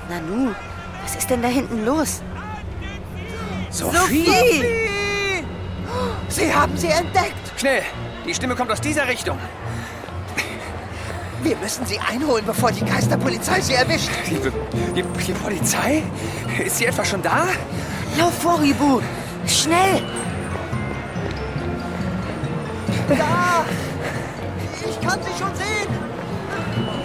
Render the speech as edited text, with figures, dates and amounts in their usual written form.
Nanu, was ist denn da hinten los? Sophie! Sie haben sie entdeckt! Schnell! Die Stimme kommt aus dieser Richtung. Wir müssen sie einholen, bevor die Geisterpolizei sie erwischt. Die Polizei? Ist sie etwa schon da? Lauf vor, Ribu! Schnell! Da! Ich kann sie schon sehen!